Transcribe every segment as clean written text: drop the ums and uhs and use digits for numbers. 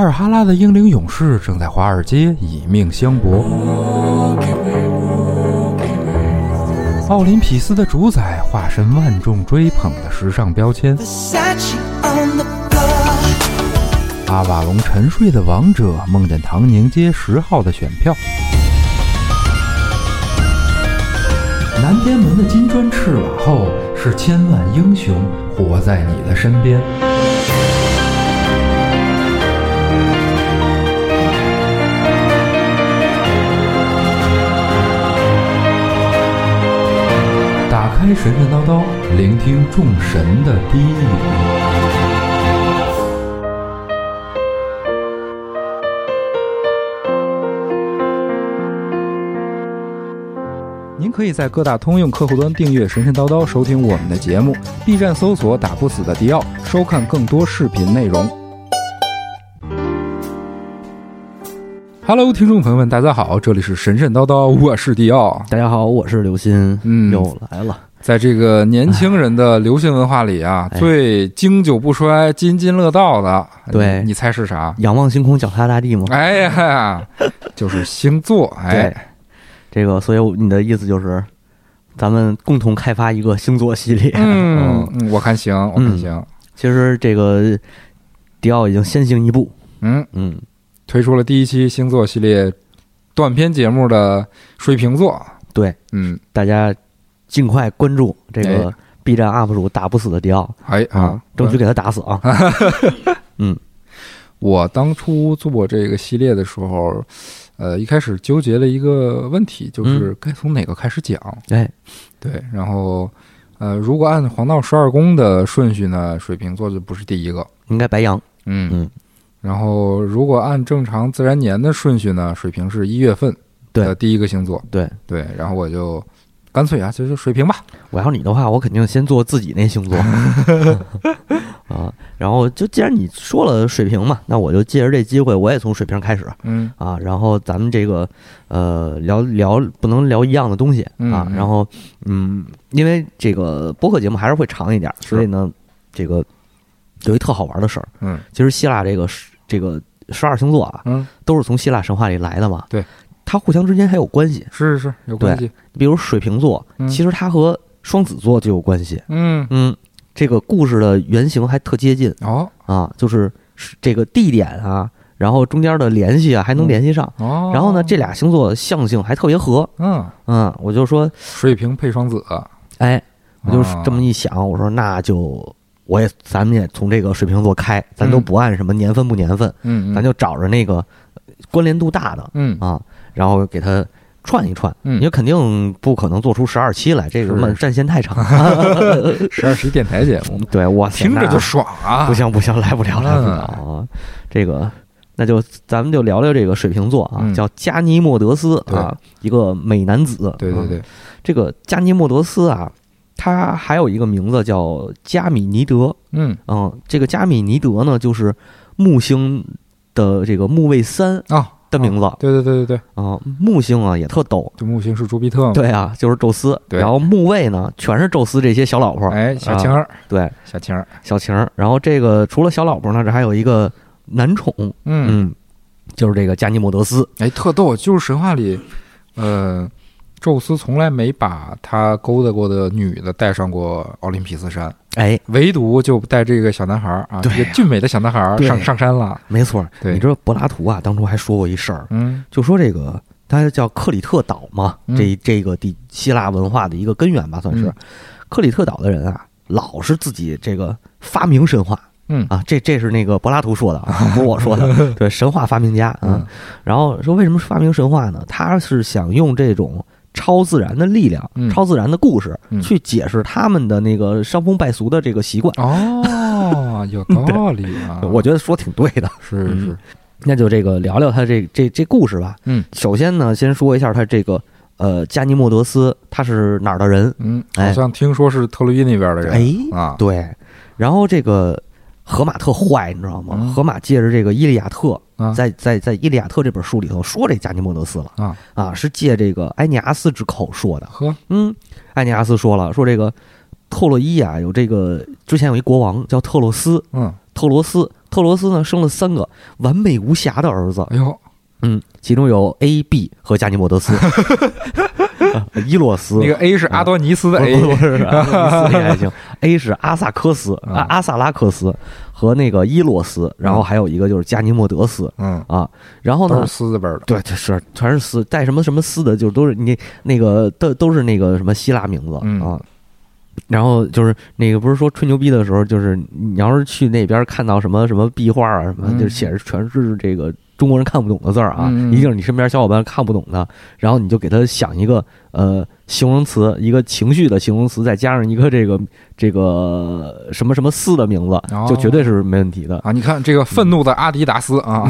尔哈拉的英灵勇士正在华尔街以命相搏，奥林匹斯的主宰化身万众追捧的时尚标签，阿瓦隆沉睡的王者梦见唐宁街10号的选票，南天门的金砖赤瓦后是千万英雄活在你的身边。打开神神叨叨，聆听众神的低语。您可以在各大通用客户端订阅神神叨叨，收听我们的节目。B 站搜索打不死的迪奥，收看更多视频内容。Hello， 听众朋友们，大家好，这里是神神叨叨，我是迪奥。 大家好，我是刘鑫，又来了。 在这个年轻人的流行文化里啊，最经久不衰、津津乐道的， 对， 你猜是啥？ 仰望星空，脚踏大地吗？ 哎呀，就是星座。哎， 这个，所以你的意思就是，咱们共同开发一个星座系列。 我看行，我看行。 其实这个迪奥已经先行一步， 推出了第一期星座系列短篇节目的水瓶座。 对，大家尽快关注这个 B 站 UP 主打不死的迪奥，争取给他打死啊！ 我当初做这个系列的时候，一开始纠结了一个问题，就是该从哪个开始讲。对，然后如果按黄道12宫的顺序呢，水瓶座就不是第一个， 应该白羊。 然后如果按正常自然年的顺序呢，水瓶是1月份的第一个星座。对，然后我就干脆啊，就水瓶吧。 我要你的话，我肯定先做自己那星座然后就既然你说了水瓶嘛，那我就借着这机会，我也从水瓶开始。然后咱们这个聊不能聊一样的东西啊。然后因为这个播客节目还是会长一点，所以呢，这个有一特好玩的事儿。其实希腊这个12星座啊，都是从希腊神话里来的嘛。对。它互相之间还有关系， 是有关系。 比如水瓶座，其实它和双子座就有关系。这个故事的原型还特接近就是这个地点啊，然后中间的联系啊，还能联系上。然后呢，这俩星座象性还特别合。我就说水瓶配双子。 我就这么一想，我说那就咱们也从这个水瓶座开，咱都不按什么年份不年份，咱就找着那个关联度大的，然后给它串一串。因为肯定不可能做出12期来，这个战线太长。 12期电台节目， 对，我听着就爽啊！ 不行，来不了啊！这个，那就咱们就聊聊这个水瓶座啊，叫加尼莫德斯啊，一个美男子。 对， 这个加尼莫德斯啊，他还有一个名字叫加米尼德。这个加米尼德呢，就是木星的这个木卫3的名字。 对木星啊也特逗， 就木星是朱庇特嘛。 对啊，就是宙斯。然后木卫呢，全是宙斯这些小老婆。 小晴儿。 对， 小晴儿。 然后这个除了小老婆呢，这还有一个男宠。就是这个加尼莫德斯。 特逗，就是神话里，宙斯从来没把他勾搭过的女的带上过奥林匹斯山。唯独就带这个小男孩啊，这个俊美的小男孩上山了。没错， 你知道柏拉图啊，当初还说过一事儿，就说这个他叫克里特岛嘛，这个希腊文化的一个根源吧，算是。克里特岛的人啊，老是自己这个发明神话。这是那个柏拉图说的啊，不是我说的。对，神话发明家。然后说为什么发明神话呢？他是想用这种超自然的力量，超自然的故事，去解释他们的那个伤风败俗的这个习惯。 有道理啊！ 我觉得说挺对的。 是。 那就这个聊聊他这故事吧。首先呢，先说一下他这个加尼莫德斯他是哪儿的人？ 好像听说是特洛伊那边的人。 对。然后这个荷马特坏，你知道吗？荷马借着这个《伊利亚特》在《伊利亚特》这本书里头说这加尼莫德斯了是借这个埃尼阿斯之口说的。埃尼阿斯说了，说这个特洛伊啊，有这个之前有一国王叫特洛斯， 特罗斯呢生了3个完美无瑕的儿子。 哎呦， 其中有 A、B 和加尼莫德斯。伊洛斯， 那个 A 是阿多尼斯的 A， 不是阿多尼斯也还行。A 是阿萨科斯阿萨拉克斯和那个伊洛斯，然后还有一个就是加尼莫德斯，然后呢， 都是斯字辈的， 对，是全是斯，带什么斯的，就都是你那个都是那个什么希腊名字啊。然后就是那个不是说吹牛逼的时候，就是你要是去那边看到什么壁画啊什么，就写着全是这个中国人看不懂的字儿啊，一定是你身边小伙伴看不懂的，然后你就给他想一个形容词，一个情绪的形容词，再加上一个这个什么斯的名字，就绝对是没问题的啊！你看这个愤怒的阿迪达斯啊。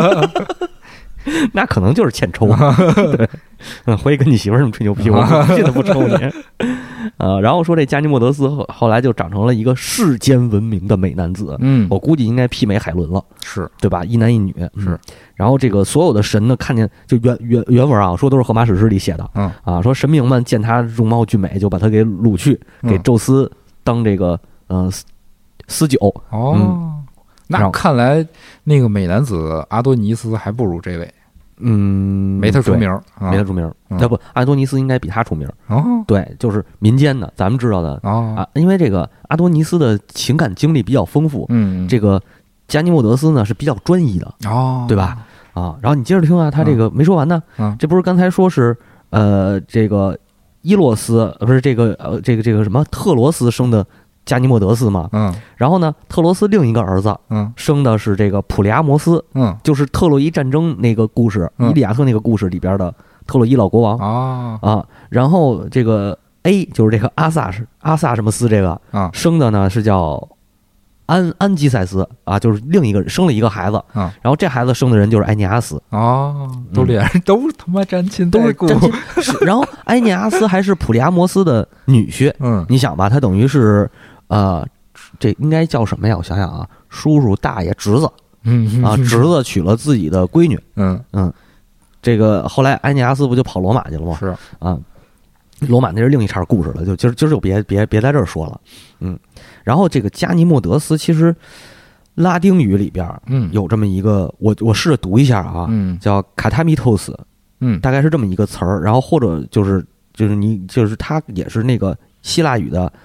那可能就是欠抽，对，回去跟你媳妇儿这么吹牛逼，我不信他不抽你。然后说这加尼莫德斯后来就长成了一个世间闻名的美男子，我估计应该媲美海伦了， 是对吧？一男一女是。 然后这个所有的神呢，看见就原文啊，说都是荷马史诗里写的，说神明们见他容貌俊美，就把他给掳去，给宙斯当这个私酒。 那看来那个美男子阿多尼斯还不如这位。没他出名， 没他出名。不，阿多尼斯应该比他出名。对，就是民间的，咱们知道的因为这个阿多尼斯的情感经历比较丰富。这个加尼莫德斯呢是比较专一的，对吧？然后你接着听啊，他这个没说完呢。这不是刚才说是这个伊洛斯不是这个什么特罗斯生的加尼莫德斯嘛，然后呢，特罗斯另一个儿子，生的是这个普利阿摩斯，就是特洛伊战争那个故事，伊利亚特那个故事里边的特洛伊老国王然后这个 A 就是这个阿萨什么斯这个生的呢是叫安基塞斯就是另一个生了一个孩子然后这孩子生的人就是埃涅阿斯都都他妈沾亲带故， 然后埃涅阿斯还是普利阿摩斯的女婿，你想吧，他等于是。这应该叫什么呀？我想想啊，叔叔、大爷、侄子，侄子娶了自己的闺女，这个后来埃涅阿斯不就跑罗马去了吗？ 是罗马那是另一茬故事了，就今儿就别在这儿说了，然后这个加尼莫德斯其实拉丁语里边，有这么一个，我试着读一下啊，叫卡塔米托斯，大概是这么一个词儿，然后或者就是它也是那个希腊语的。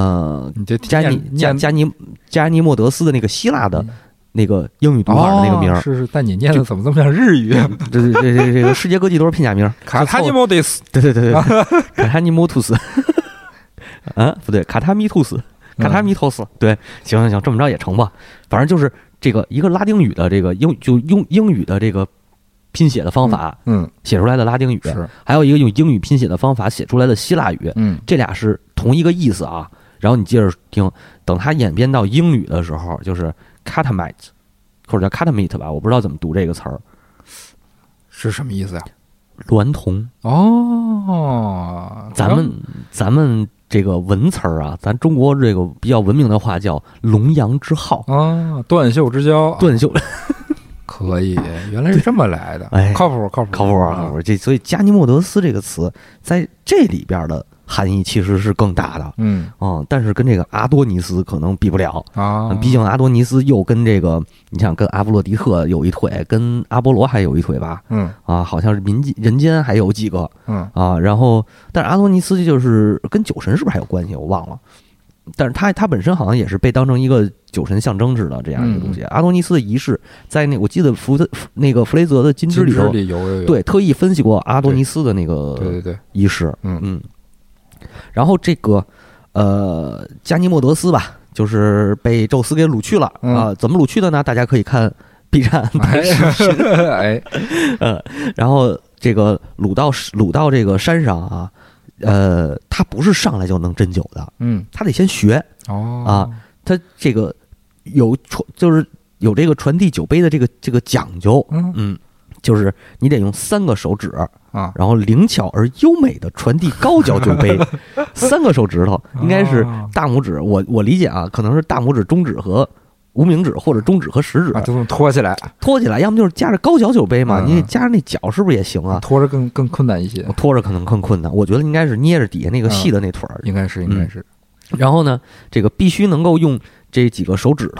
加尼莫德斯的那个希腊的那个英语读法的那个名儿， 是但你念的怎么这么像日语？ 这个世界各地都是片假名。 卡塔尼莫德斯， 对，卡塔尼莫图斯，不对，卡塔米图斯，对，行，这么着也成吧。反正就是这个一个拉丁语的这个用英语的这个拼写的方法，写出来的拉丁语，还有一个用英语拼写的方法写出来的希腊语，这俩是同一个意思啊。然后你接着听，等它演变到英语的时候，就是 catamite 或者叫 catamite 吧，我不知道怎么读这个词儿， 是什么意思呀？ 娈童咱们这个文词儿啊，咱中国这个比较文明的话叫龙阳之好断袖之交， 断袖。 可以，原来是这么来的，靠谱。 所以加尼莫德斯这个词在这里边的含义其实是更大的，但是跟这个阿多尼斯可能比不了毕竟阿多尼斯又跟这个，你想跟阿波罗狄特有一腿，跟阿波罗还有一腿吧，好像是人间还有几个，然后但是阿多尼斯就是跟酒神是不是还有关系？我忘了。但是他本身好像也是被当成一个酒神象征似的这样一个东西。阿多尼斯的仪式，在我记得弗雷泽的金枝里头有对特意分析过阿多尼斯的那个仪式。然后这个加尼莫德斯吧，就是被宙斯给掳去了怎么掳去的呢？大家可以看 B 站视频。然后这个掳到这个山上啊。他不是上来就能斟酒的，他得先学他这个就是有这个传递酒杯的这个讲究，就是你得用3个手指然后灵巧而优美的传递高脚酒杯，3个手指头应该是大拇指，我理解可能是大拇指、中指和无名指或者中指和食指就这么拖起来， 要么就是夹着高脚酒杯嘛，你夹着那脚是不是也行啊？ 拖着更困难一些， 拖着可能更困难。我觉得应该是捏着底下那个细的那腿儿， 应该是。 然后呢，这个必须能够用这几个手指头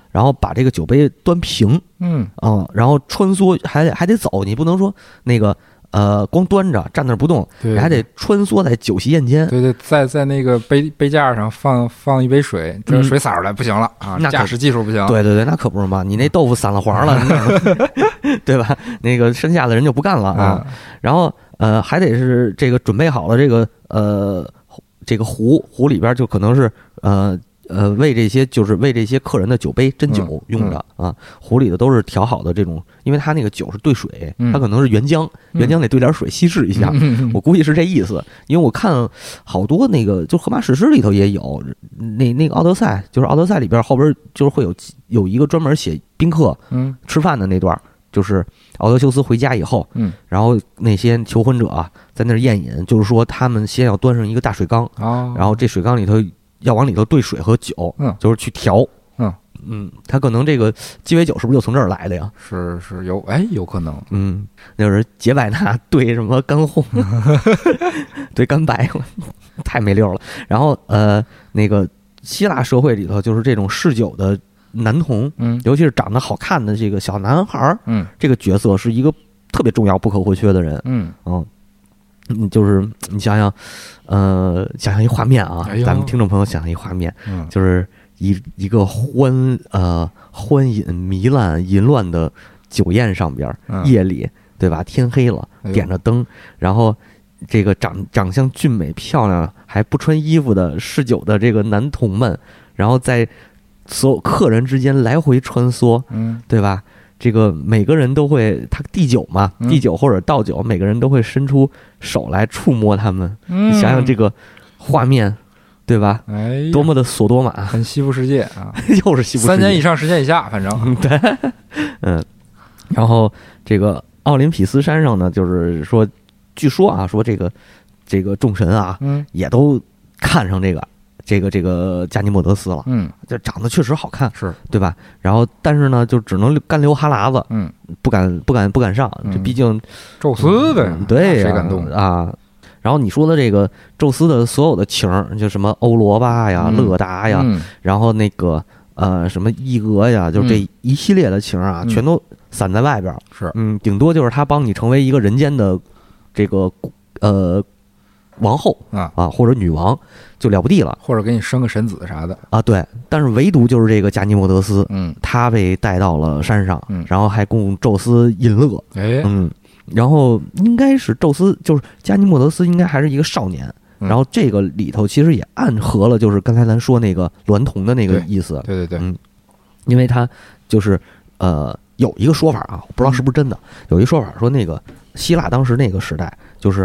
然后把这个酒杯端平，然后穿梭还得走，你不能说那个光端着站那不动，你还得穿梭在酒席宴间。 对，在那个杯架上放一杯水，这水洒出来不行了啊，驾驶技术不行。 对，那可不是嘛，你那豆腐散了黄了，对吧？那个身下的人就不干了啊。然后还得是这个准备好了这个壶里边就可能是为这些客人的酒杯斟酒用的啊，壶里的都是调好的这种，因为它那个酒是兑水，它可能是原浆得兑点水稀释一下，我估计是这意思。因为我看好多那个就荷马史诗里头也有那个奥德赛，就是奥德赛里边后边就是会有一个专门写宾客吃饭的那段，就是奥德修斯回家以后，然后那些求婚者在那儿宴饮，就是说他们先要端上一个大水缸，然后这水缸里头要往里头兑水和酒，就是去调，他可能这个鸡尾酒是不是就从这儿来的呀？ 是有可能， 那是杰百纳兑什么干红，兑干白，太没溜了。然后那个希腊社会里头就是这种嗜酒的男童，尤其是长得好看的这个小男孩，这个角色是一个特别重要不可或缺的人，就是你想想一画面啊，咱们听众朋友想象一画面，就是一个欢饮糜烂淫乱的酒宴上边，夜里对吧？天黑了，点着灯，然后这个长相俊美漂亮还不穿衣服的嗜酒的这个男童们，然后在所有客人之间来回穿梭，对吧？这个每个人都会，他递酒嘛，递酒或者倒酒，每个人都会伸出手来触摸他们。你想想这个画面，对吧？多么的索多玛， 很西部世界啊， 又是西部世界，3 年以上10年以下，反正对，然后这个奥林匹斯山上呢，就是说，据说啊，说这个众神啊，也都看上这个加尼莫德斯了，就长得确实好看， 是对吧？然后但是呢，就只能干流哈喇子，不敢上，这毕竟宙斯的， 对， 谁敢动啊？然后你说的这个宙斯的所有的情儿，就什么欧罗巴呀、勒达呀，然后那个什么伊俄呀，就这一系列的情啊，全都散在外边， 是顶多就是他帮你成为一个人间的这个王后或者女王就了不地了， 或者给你生个神子啥的啊。对，但是唯独就是这个加尼莫德斯，他被带到了山上，然后还供宙斯饮乐，然后应该是宙斯就是加尼莫德斯应该还是一个少年，然后这个里头其实也暗合了就是刚才咱说那个娈童的那个意思， 对， 因为他就是有一个说法啊，我不知道是不是真的，有一个说法说那个希腊当时那个时代就是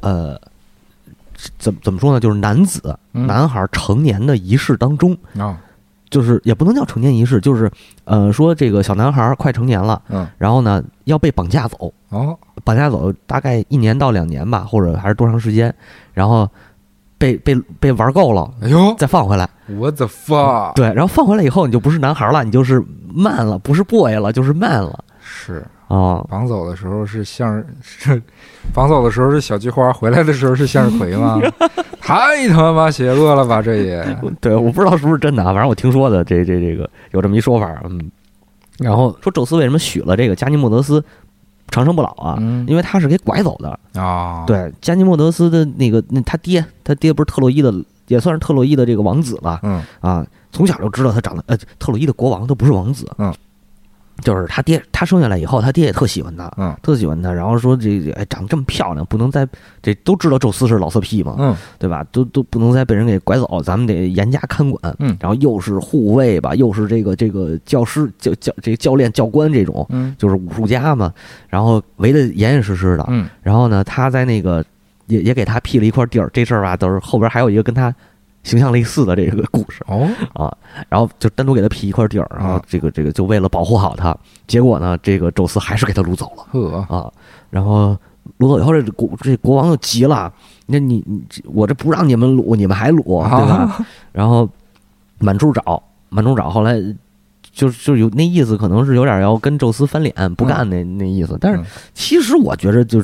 怎么说呢？就是男孩成年的仪式当中就是也不能叫成年仪式，就是说这个小男孩快成年了，然后呢要被绑架走，绑架走大概1年到2年吧，或者还是多长时间，然后被玩够了，再放回来。 What the fuck？ 对，然后放回来以后，你就不是男孩了，你就是man了，不是 boy 了，就是 man 了。 是绑走的时候是绑走的时候是小菊花，回来的时候是向日葵吗？太他妈邪恶了吧！这也对，我不知道是不是真的啊，反正我听说的，这个有这么一说法，然后说宙斯为什么许了这个加尼莫德斯长生不老啊？因为他是给拐走的啊。对，加尼莫德斯的他爹不是特洛伊的，也算是特洛伊的这个王子吧？从小就知道他长得特洛伊的国王都不是王子，就是他爹，他生下来以后，他爹也特喜欢他，特喜欢他。然后说长得这么漂亮，不能再这都知道宙斯是老色批嘛，对吧？都不能再被人给拐走，咱们得严加看管。然后又是护卫吧，又是这个教师这个教练教官这种，就是武术家嘛。然后围得严严实实的。然后呢，他在那个也给他辟了一块地儿，这事儿吧，都是后边还有一个跟他形象类似的这个故事然后就单独给他辟一块地儿，然后这个就为了保护好他，结果呢，这个宙斯还是给他掳走了然后掳走以后，这国王就急了，那你我这不让你们掳，你们还掳，对吧？然后满处找，后来就有那意思，可能是有点要跟宙斯翻脸不干那意思，但是其实我觉得就是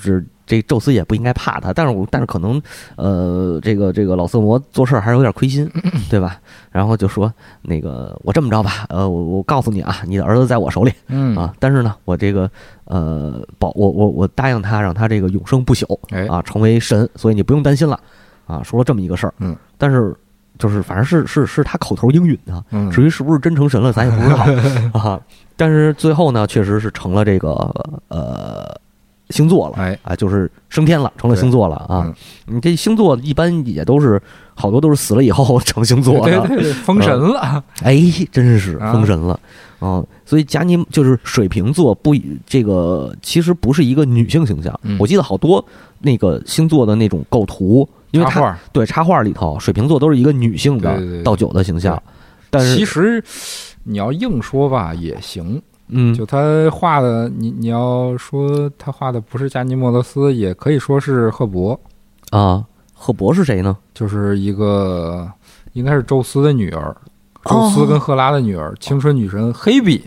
这宙斯也不应该怕他，但是可能这个老色魔做事还是有点亏心，对吧？然后就说那个我这么着吧，我告诉你啊，你的儿子在我手里，啊，但是呢，我这个我答应他，让他这个永生不朽啊，成为神，所以你不用担心了啊。说了这么一个事儿，但是就是反正是他口头应允的，至于是不是真成神了，咱也不知道啊。但是最后呢，确实是成了这个星座了，就是升天了，成了星座了啊！你这星座一般也都是好多都是死了以后成星座的， 对，封神了， 真是封神了啊！所以贾尼就是水瓶座这个其实不是一个女性形象，我记得好多那个星座的那种构图，因为插画里头水瓶座都是一个女性的倒酒的形象，但是其实你要硬说吧也行。就他画的，你要说他画的不是加尼莫德斯，也可以说是赫伯啊。赫伯是谁呢？ 就是一个应该是宙斯的女儿，宙斯跟赫拉的女儿，青春女神黑比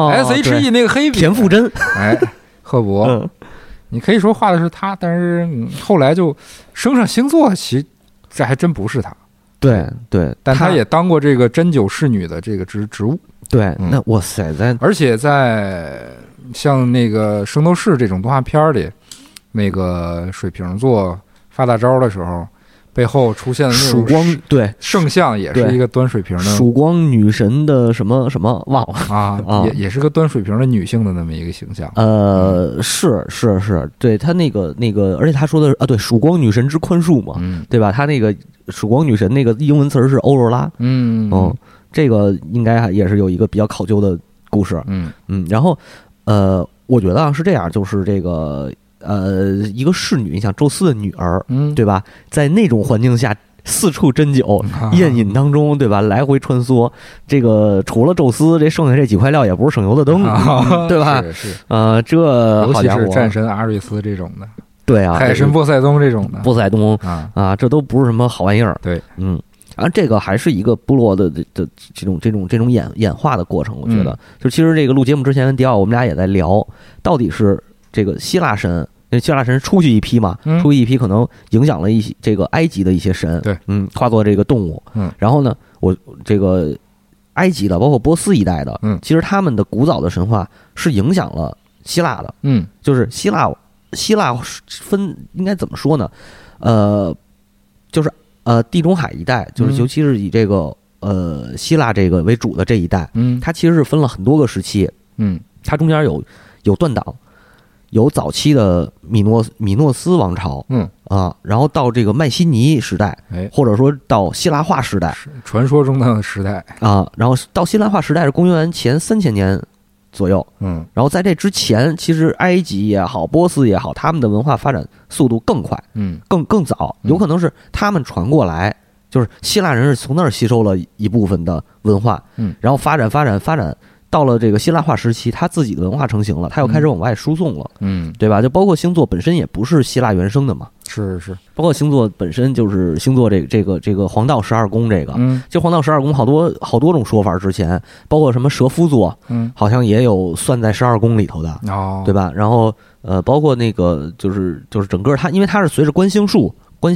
SHE 那个黑比田馥甄， 赫伯，你可以说画的是他，但是后来就升上星座，这还真不是他。 对， 但他也当过这个针灸侍女的这个职务。 对，那哇塞， 而且在像那个《圣斗士》这种动画片里，那个水瓶座发大招的时候，背后出现的那种曙光，对， 圣像也是一个端水瓶的曙光女神的什么什么忘了啊，也是个端水瓶的女性的那么一个形象。 是，对他那个，而且他说的对，曙光女神之宽恕嘛，对吧？他那个曙光女神那个英文词是欧若拉，这个应该也是有一个比较考究的故事，然后我觉得是这样，就是这个一个侍女，你想宙斯的女儿，对吧？在那种环境下四处斟酒宴饮当中，对吧？来回穿梭，这个除了宙斯，这剩下这几块料也不是省油的灯，对吧？ 是这尤其是战神阿瑞斯这种的， 对啊， 海神波塞冬这种的， 波塞冬啊，这都不是什么好玩意儿， 对， 这个还是一个部落的这种演化的过程，我觉得，就其实这个录节目之前，迪奥我们俩也在聊，到底是这个希腊神，因为希腊神出去一批嘛，出去一批可能影响了一些这个埃及的一些神， 对， 化作这个动物，然后呢，我这个埃及的，包括波斯一带的，其实他们的古早的神话是影响了希腊的，就是希腊分应该怎么说呢？就是地中海一带，就是尤其是以这个希腊这个为主的这一带，它其实是分了很多个时期，它中间有断档，有早期的米诺斯王朝，然后到这个麦西尼时代，或者说到希腊化时代， 传说中的时代啊，然后到希腊化时代是公元前3000年左右，然后在这之前，其实埃及也好，波斯也好，他们的文化发展速度更快，更早，有可能是他们传过来，就是希腊人是从那儿吸收了一部分的文化，然后发展，到了这个希腊化时期，他自己的文化成型了，他又开始往外输送了，对吧？就包括星座本身也不是希腊原生的嘛， 是， 包括星座本身就是星座这个黄道12宫这个，就黄道12宫好多种说法，之前包括什么蛇夫座，好像也有算在12宫里头的，对吧？然后包括那个就是整个它，因为它是随着占星术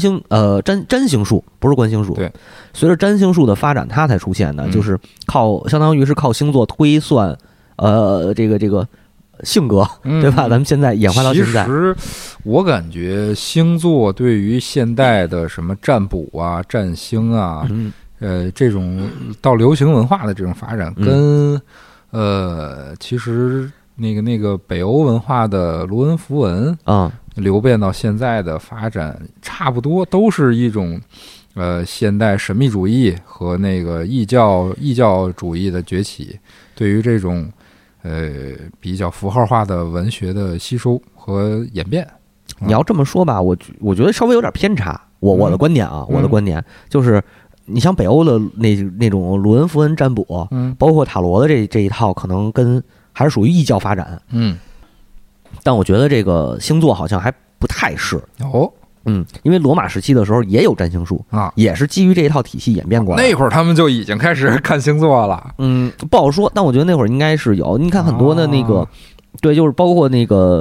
不是观星术， 对， 随着占星术的发展，它才出现的，就是相当于是靠星座推算，这个性格，对吧？咱们现在演化到现在， 其实我感觉星座对于现代的什么占卜啊、占星啊，这种到流行文化的这种发展，跟其实那个北欧文化的卢恩符文流变到现在的发展差不多，都是一种现代神秘主义和那个异教主义的崛起，对于这种比较符号化的文学的吸收和演变。 你要这么说吧，我觉得稍微有点偏差。我的观点啊，我的观点就是，你像北欧的那种卢恩符文占卜，包括塔罗的这一套，可能还是属于异教发展，但我觉得这个星座好像还不太是因为罗马时期的时候也有占星术啊，也是基于这一套体系演变过来。 那会儿他们就已经开始看星座了， 不好说。但我觉得那会儿应该是有。你看很多的那个，对，就是包括那个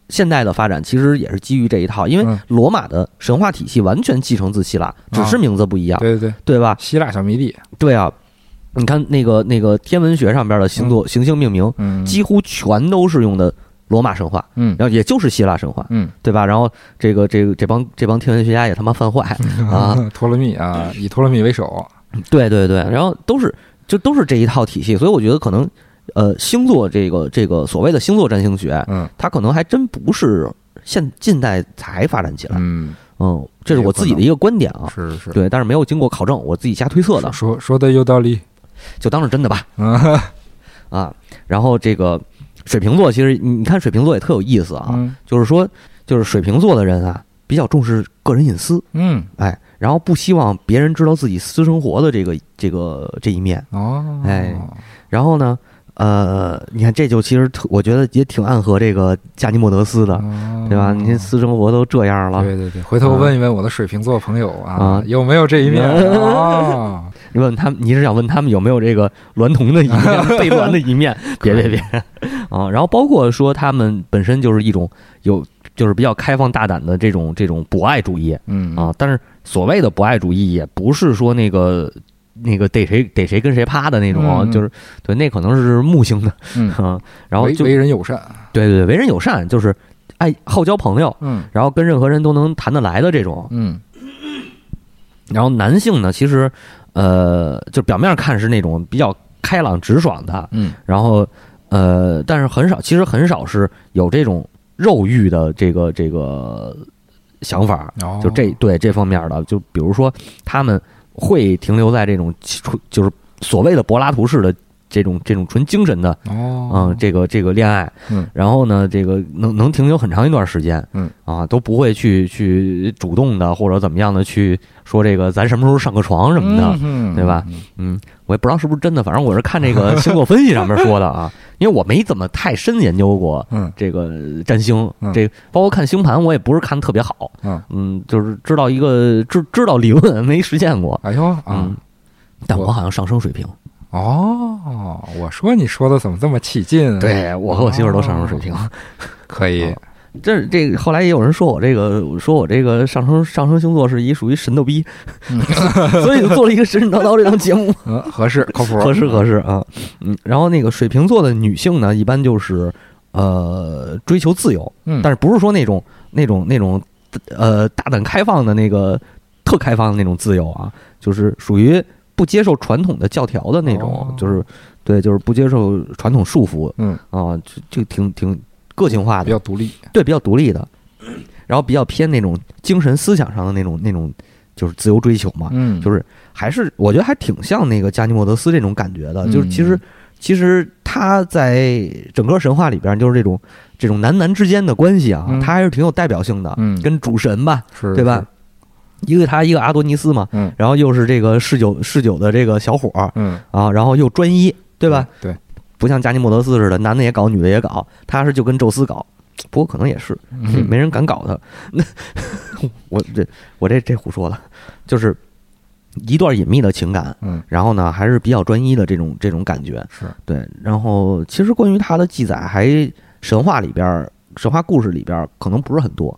现代的发展其实也是基于这一套，因为罗马的神话体系完全继承自希腊，只是名字不一样。 对对对， 对吧？ 希腊小迷弟。 对啊，你看那个天文学上边的行星命名，几乎全都是用的罗马神话，然后也就是希腊神话，对吧？然后这帮天文学家也他妈犯坏啊， 托勒密啊，以托勒密为首。对对对，然后都是这一套体系，所以我觉得可能。星座这个所谓的星座占星学，它可能还真不是近代才发展起来，这是我自己的一个观点啊， 是是， 对，但是没有经过考证，我自己瞎推测的， 说的有道理， 就当是真的吧，啊，然后这个水瓶座，其实你看水瓶座也特有意思啊，就是说，就是水瓶座的人啊，比较重视个人隐私，哎，然后不希望别人知道自己私生活的这一面，哎，然后呢。你看，这就其实我觉得也挺暗合这个加尼莫德斯的，对吧？你私生活都这样了， 对对对。回头问一问我的水瓶座朋友啊，有没有这一面啊？ 你问他们，你是想问他们有没有这个娈童的一面、被娈的一面？别啊！然后包括说他们本身就是一种就是比较开放大胆的这种博爱主义，但是所谓的博爱主义也不是说那个逮谁跟谁趴的那种，就是对，那可能是木星的，然后就为人友善， 对对，为人友善就是好交朋友，然后跟任何人都能谈得来的这种，然后男性呢，其实就表面看是那种比较开朗直爽的，然后但是其实很少是有这种肉欲的这个想法，就这方面的，就比如说他们。会停留在这种就是所谓的柏拉图式的这种纯精神的这个恋爱，然后呢，这个能停留很长一段时间，都不会去主动的或者怎么样的去说这个咱什么时候上个床什么的，对吧？我也不知道是不是真的，反正我是看这个星座分析上面说的啊，因为我没怎么太深研究过这个占星，这包括看星盘，我也不是看的特别好，就是知道知道理论没实践过， 哎呦但我好像上升水瓶。 我说你说的怎么这么起劲？ 对，我和我媳妇儿都上升水瓶， 可以。 这个后来也有人说我这个上升星座是属于神逗逼，所以就做了一个神神叨叨这档节目， 合适靠谱， 合适啊，然后那个水瓶座的女性呢，一般就是追求自由，但是不是说那种大胆开放的那个特开放的那种自由啊，就是属于。不接受传统的教条的那种，就是不接受传统束缚，就挺个性化的， 比较独立， 对，比较独立的，然后比较偏那种精神思想上的那种就是自由追求嘛，就是还是我觉得还挺像那个加尼莫德斯这种感觉的，就是其实他在整个神话里边，就是这种男之间的关系啊，他还是挺有代表性的，跟主神吧，对吧？一个他，一个阿多尼斯嘛，然后又是这个嗜酒的这个小伙儿，然后又专一，对吧？ 对， 不像加尼莫德斯似的，男的也搞，女的也搞，他是就跟宙斯搞，不过可能也是，没人敢搞他。那我这胡说了，就是一段隐秘的情感，然后呢还是比较专一的这种感觉， 是对。 然后其实关于他的记载，还神话故事里边可能不是很多，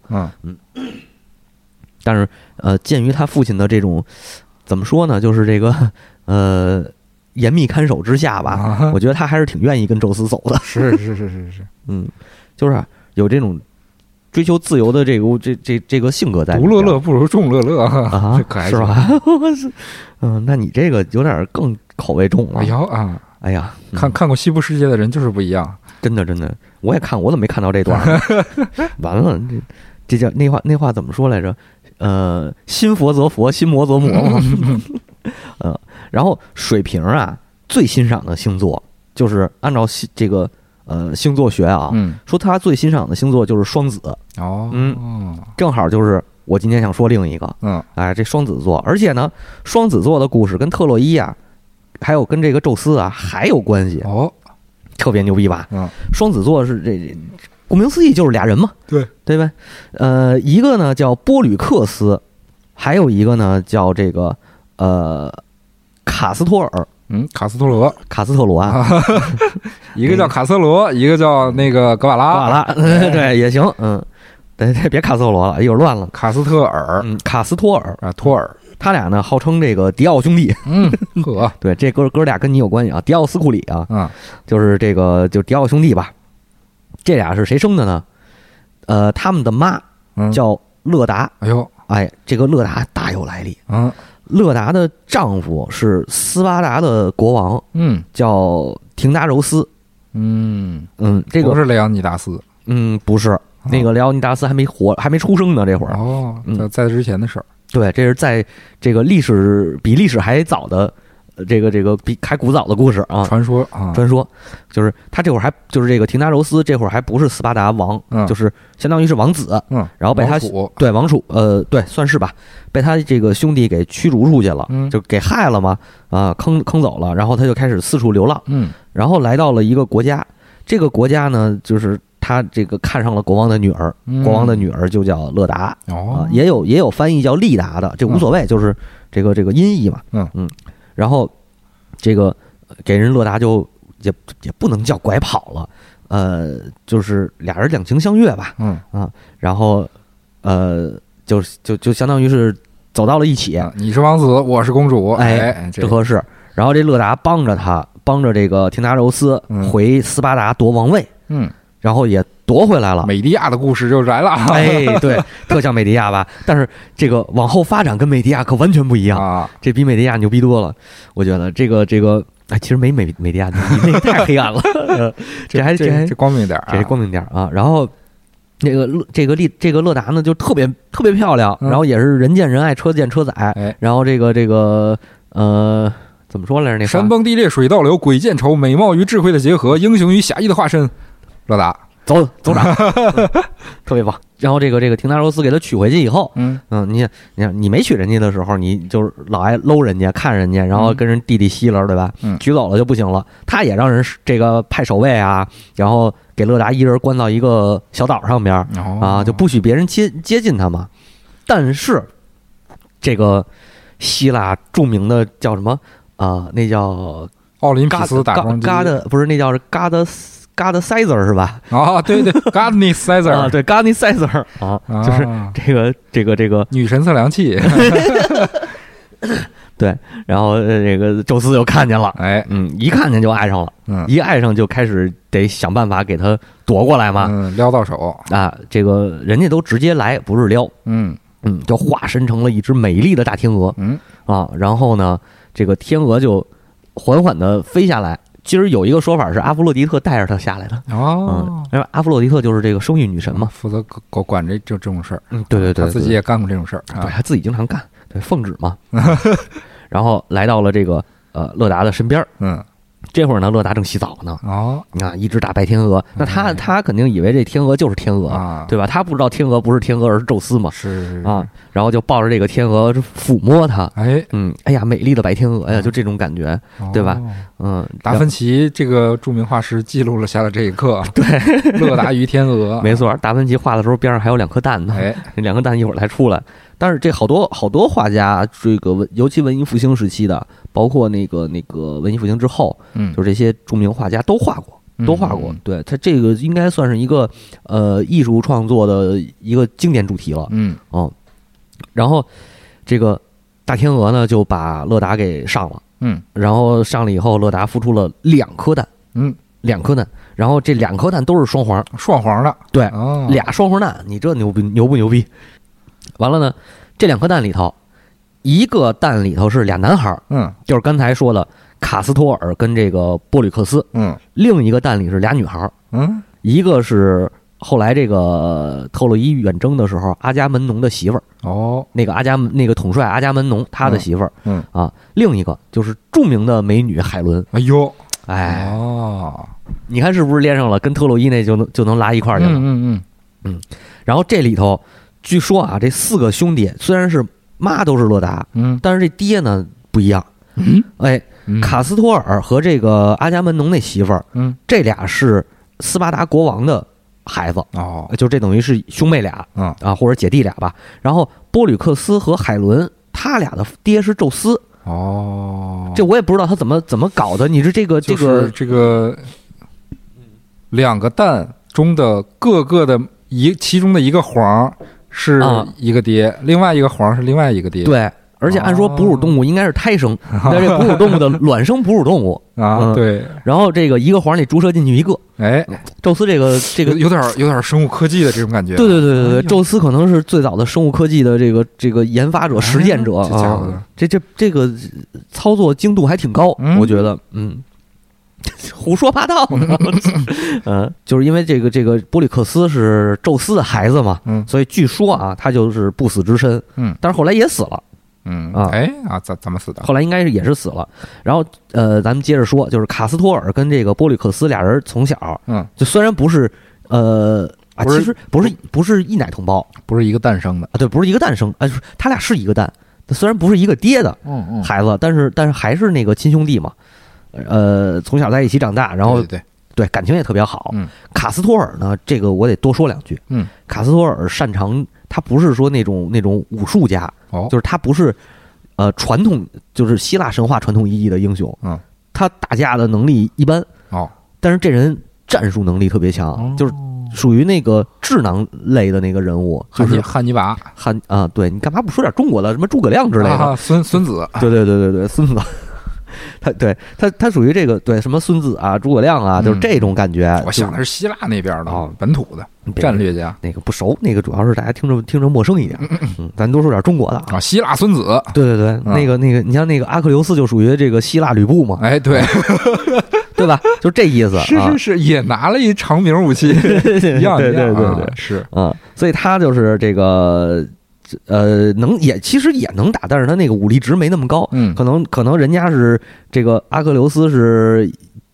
但是鉴于他父亲的这种怎么说呢，就是这个严密看守之下吧，我觉得他还是挺愿意跟宙斯走的。 是， 就是有这种追求自由的这个性格在。 独乐乐不如众乐乐啊，是吧？那你这个有点更口味重了。哎呀， 看过《西部世界》的人就是不一样， 真的，我也看，我怎么没看到这段？完了，这叫那话怎么说来着？心佛则佛，心魔则魔嘛。然后水瓶啊，最欣赏的星座就是按照这个星座学啊，说他最欣赏的星座就是双子。正好就是我今天想说另一个，这双子座，而且呢，双子座的故事跟特洛伊啊，还有跟这个宙斯啊还有关系特别牛逼吧？双子座是这。顾名思义就是俩人嘛，对吧？一个呢叫波吕克斯，还有一个呢叫这个卡斯托尔， 卡斯特罗啊， 一个叫卡瑟罗，一个叫那个格瓦拉， 对，也行，对，别卡瑟罗了，一会儿乱了。 卡斯特尔， 卡斯托尔啊，托尔， 他俩呢号称这个迪奥兄弟。 呵， 对，这哥俩跟你有关系啊，迪奥斯库里啊，就是这个就迪奥兄弟吧。这俩是谁生的呢？他们的妈叫乐达。这个乐达大有来历。乐达的丈夫是斯巴达的国王，叫廷达柔斯。这个不是雷昂尼达斯。 不是。那个雷奥尼达斯还没活，还没出生呢，这会儿在之前的事儿。 对，这是在这个比历史还早的，这个比还古早的故事啊， 传说就是他这会儿还就是这个廷达柔斯这会儿还不是斯巴达王，就是相当于是王子，然后被他对王储，对，算是吧，被他这个兄弟给驱逐出去了，就给害了嘛，坑走了，然后他就开始四处流浪，然后来到了一个国家，这个国家呢就是他这个看上了国王的女儿，国王的女儿就叫乐达，也有翻译叫利达的，这无所谓，就是这个音译嘛，然后这个给人乐达就也不能叫拐跑了，就是俩人两情相悦吧，然后就相当于是走到了一起， 你是王子，我是公主， 这合适。然后这乐达帮着这个廷达柔斯回斯巴达夺王位，然后也夺回来了。 美迪亚的故事就来了， 对，特像美迪亚吧？但是这个往后发展跟美迪亚可完全不一样啊！这比美迪亚牛逼多了，我觉得这个，其实没美迪亚牛逼，那个太黑暗了。 这光明点， 这光明点啊！然后这个乐达呢，就特别漂亮，然后也是人见人爱，车见车载。然后这个怎么说来着？那山崩地裂，水倒流，鬼见愁，美貌与智慧的结合，英雄与侠义的化身。乐达， 走长，特别棒。然后这个廷达柔斯给他娶回去以后，你没娶人家的时候，你就是老爱搂人家，看人家，然后跟人弟弟吸了，对吧？娶走了就不行了。他也让人这个派守卫啊，然后给乐达一人关到一个小岛上边啊，就不许别人接近他嘛。但是这个希腊著名的叫什么那叫奥林匹斯打桩机， 不是那叫God Caesar 是吧？ 对 ，Godny Caesar， 对 Godny Caesar 就是这个女神测量器， 对，然后这个宙斯就看见了，一看见就爱上了，一爱上就开始得想办法给他夺过来嘛， 撩到手啊，这个人家都直接来，不是撩，就化身成了一只美丽的大天鹅，然后呢，这个天鹅就缓缓的飞下来。其实有一个说法是阿弗洛狄特带着他下来的因为阿弗洛狄特就是这个生育女神嘛， 负责管这种事儿。 对， 他自己也干过这种事儿， 对，他自己经常干，对，奉旨嘛。然后来到了这个乐达的身边，这会儿呢，乐达正洗澡呢。一只大白天鹅，那他肯定以为这天鹅就是天鹅对吧？他不知道天鹅不是天鹅，而是宙斯嘛。 是然后就抱着这个天鹅抚摸它，哎呀，美丽的白天鹅呀，就这种感觉，对吧？ 达芬奇这个著名画师记录了下了这一刻， 对， 乐达与天鹅， 没错。达芬奇画的时候边上还有2颗蛋呢，那2颗蛋一会儿才出来。但是这好多画家，这个尤其文艺复兴时期的，包括那个文艺复兴之后，就这些著名画家都画过。对，他这个应该算是一个艺术创作的一个经典主题了。然后这个大天鹅呢就把乐达给上了。然后上了以后，乐达孵出了2颗蛋。2颗蛋，然后这2颗蛋都是双黄的。对，2双黄蛋，你这牛不牛逼？完了呢，这2颗蛋里头，一个蛋里头是俩男孩，就是刚才说的卡斯托尔跟这个波吕克斯，另一个蛋里是俩女孩，一个是后来这个特洛伊远征的时候阿伽门农的媳妇儿，那个统帅阿伽门农他的媳妇儿，另一个就是著名的美女海伦。你看是不是连上了？跟特洛伊那就能拉一块儿去了。然后这里头据说啊，这4个兄弟虽然是妈都是乐达，但是这爹呢不一样。卡斯托尔和这个阿伽门农那媳妇儿，这俩是斯巴达国王的孩子，就这等于是兄妹俩，或者姐弟俩吧。然后波吕克斯和海伦，他俩的爹是宙斯。 哦， 这我也不知道他怎么搞的。你是这个 2个蛋中的各个的其中的一个黄是一个爹，另外一个黄是另外一个爹。 对，而且按说哺乳动物应该是胎生，但这哺乳动物的卵生哺乳动物啊，对。 然后这个一个黄里注射进去一个， 哎， 宙斯这个有点生物科技的这种感觉。 对，宙斯可能是最早的生物科技的这个研发者、实践者啊。这个操作精度还挺高，我觉得，胡说八道呢，就是因为这个波利克斯是宙斯的孩子嘛，所以据说啊，他就是不死之身，但是后来也死了， 怎么死的？ 后来应该也是死了。然后咱们接着说，就是卡斯托尔跟这个波利克斯俩人从小，就虽然不是其实不是一奶同胞， 不是一个诞生的啊，对，不是一个诞生，他俩是一个蛋，虽然不是一个爹的孩子，但是还是那个亲兄弟嘛。从小在一起长大，然后对感情也特别好。卡斯托尔呢，这个我得多说两句。卡斯托尔擅长，他不是说那种武术家，就是他不是传统，就是希腊神话传统意义的英雄。他打架的能力一般。但是这人战术能力特别强，就是属于那个智囊类的那个人物，就是汉尼拔。 对，你干嘛不说点中国的，什么诸葛亮之类的？ 孙子。 对，孙子。他属于这个对什么孙子啊、诸葛亮啊，就是这种感觉。 我想的是希腊那边的本土的战略家， 那个不熟，那个主要是大家听着陌生一点。咱多说点中国的啊，希腊孙子。 对，那个，你像那个阿克琉斯就属于这个希腊吕布嘛。 哎，对， 对吧？就这意思。 是，也拿了一长柄武器，一样， 对， 是所以他就是这个。其实也能打，但是他那个武力值没那么高，可能人家是这个阿克琉斯是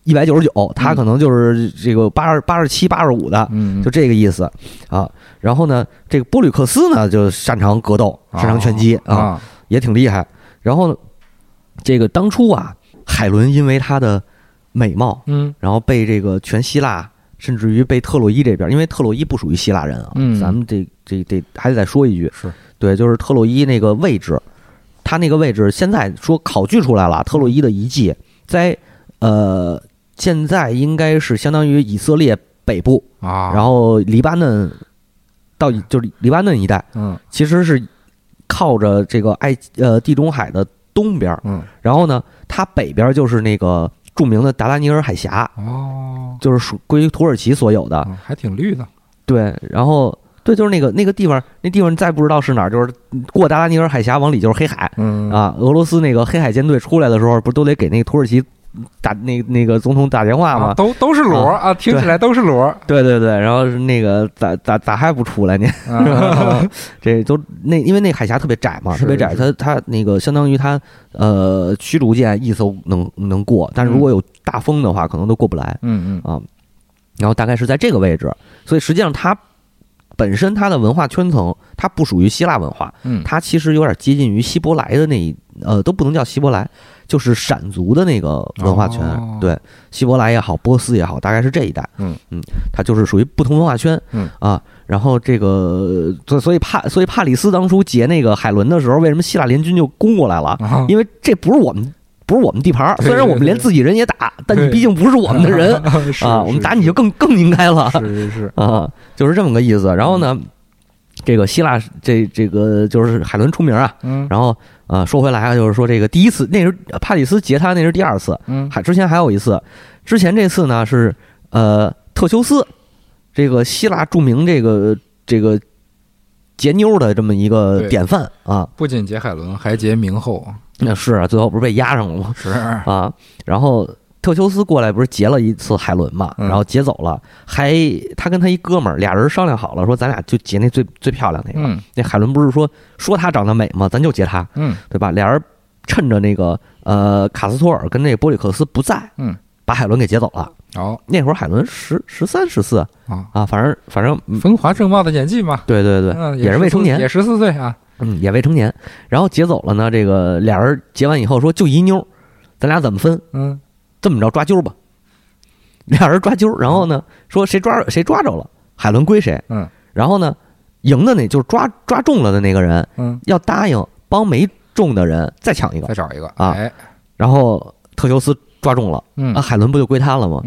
199，他可能就是这个87、85的，就这个意思啊。然后呢，这个波吕克斯呢就擅长格斗，擅长拳击啊，也挺厉害。然后这个当初啊，海伦因为她的美貌，然后被这个全希腊，甚至于被特洛伊这边，因为特洛伊不属于希腊人啊，咱们这还得再说一句， 是对，就是特洛伊那个位置，他那个位置现在说考据出来了，特洛伊的遗迹在现在应该是相当于以色列北部啊， 然后黎巴嫩就是黎巴嫩一带，其实是靠着这个地中海的东边，然后呢，它北边就是那个著名的达拉尼尔海峡，就是归于土耳其所有的， 还挺绿的， 对，然后。对，就是那个地方，那地方再不知道是哪儿，就是过达拉尼尔海峡往里就是黑海，俄罗斯那个黑海舰队出来的时候，不是都得给那个土耳其打那个总统打电话吗？ 都是锣啊，听起来都是锣。 对，然后那个咋还不出来呢？这都因为那海峡特别窄嘛，特别窄，它那个相当于它驱逐舰一艘能过，但是如果有大风的话，可能都过不来。然后大概是在这个位置，所以实际上它。本身它的文化圈层，它不属于希腊文化，它其实有点接近于希伯来的都不能叫希伯来，就是闪族的那个文化圈。对，希伯来也好，波斯也好，大概是这一带。它就是属于不同文化圈。然后这个，所以帕里斯当初劫那个海伦的时候，为什么希腊联军就攻过来了？因为这不是我们地盘，虽然我们连自己人也打，但你毕竟不是我们的人啊，我们打你就更应该了。 是啊，就是这么个意思。然后呢，这个希腊这个就是海伦出名啊。然后说回来啊，就是说这个第一次那是帕里斯劫他，那是第二次。之前还有一次，之前这次呢是特修斯，这个希腊著名这个劫妞的这么一个典范啊。 不仅劫海伦，还劫冥后。 那是啊，最后不是被压上了吗？ 是啊，然后特修斯过来不是劫了一次海伦嘛，然后劫走了，他跟他一哥们儿俩人商量好了，说咱俩就劫那最漂亮那个。那海伦不是说他长得美吗？咱就劫他，对吧？俩人趁着那个卡斯托尔跟那个波里克斯不在，把海伦给劫走了。那会儿海伦13、14啊，反正风华正茂的年纪嘛。 对，也是未成年， 也14岁啊。 也未成年，然后劫走了呢。这个俩人劫完以后说就一妞，咱俩怎么分？这么着抓阄吧。俩人抓阄，然后呢说谁抓着了，海伦归谁。然后呢，赢的那就是抓中了的那个人，要答应帮没中的人再抢一个， 再找一个啊。然后特修斯抓中了，海伦不就归他了吗？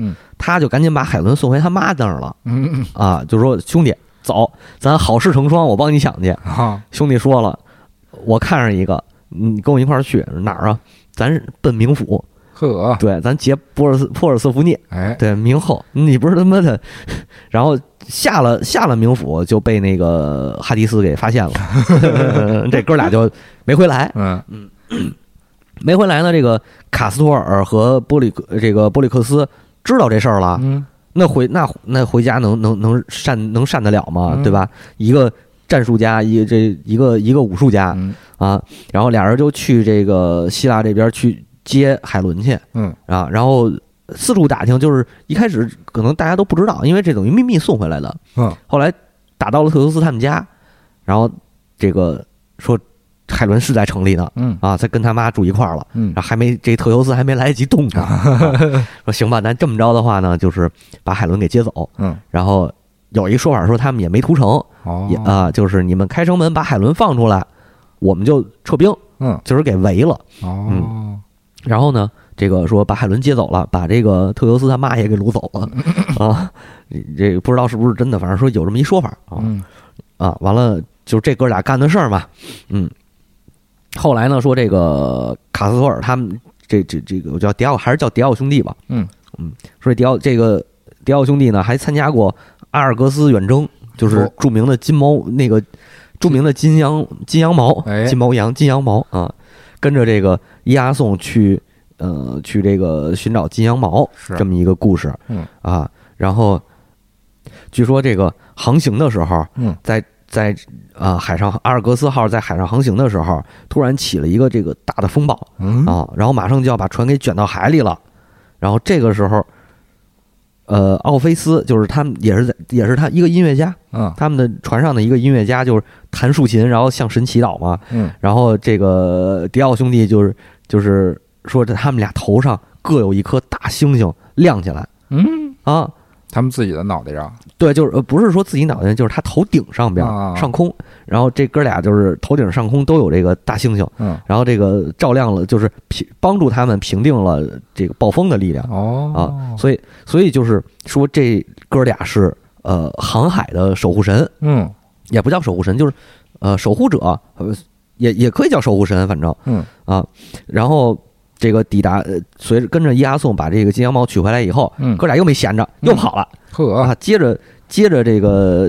他就赶紧把海伦送回他妈那儿了。啊，就说兄弟走，咱好事成双，我帮你抢去。兄弟说了，我看上一个，你跟我一块儿去哪儿啊？咱奔冥府。对，咱劫波尔瑟福涅。对，冥后，你不是他妈的，然后下了冥府就被那个哈迪斯给发现了，这哥俩就没回来。没回来呢。这个卡斯托尔和波利克斯知道这事儿了。那回家能善得了吗？对吧？一个战术家，一个武术家啊，然后俩人就去这个希腊这边去接海伦去。然后四处打听，就是一开始可能大家都不知道，因为这等于秘密送回来的。后来打到了特修斯他们家，然后这个说海伦是在城里呢。才跟他妈住一块儿了。然后这特修斯还没来得及动呢。说行吧，咱这么着的话呢，就是把海伦给接走。然后有一个说法说他们也没屠城。就是你们开城门把海伦放出来，我们就撤兵。就是给围了。然后呢，这个说把海伦接走了，把这个特修斯他妈也给掳走了。这个不知道是不是真的，反正说有这么一说法。完了就这哥俩干的事儿嘛。后来呢，说这个卡斯托尔他们这个我叫迪奥，还是叫迪奥兄弟吧。说这个迪奥兄弟呢还参加过阿尔戈斯远征，就是著名的金羊毛啊，跟着这个伊阿宋去这个寻找金羊毛，这么一个故事。然后据说这个航行的时候，在海上阿尔戈斯号在海上航行的时候，突然起了一个这个大的风暴。然后马上就要把船给卷到海里了。然后这个时候奥菲斯就是他们也是他一个音乐家。他们的船上的一个音乐家就是弹竖琴，然后向神祈祷嘛。然后这个迪奥兄弟就是说他们俩头上各有一颗大星星亮起来。 他们自己的脑袋上。 对，就是不是说自己脑袋，就是他头顶上边上空。然后这哥俩就是头顶上空都有这个大星星。然后这个照亮了，就是帮助他们平定了这个暴风的力量。所以就是说这哥俩是航海的守护神。也不叫守护神，就是守护者，也可以叫守护神，反正。然后这个抵达，随着跟着伊阿宋把这个金羊毛取回来以后，哥俩又没闲着，又跑了。接着这个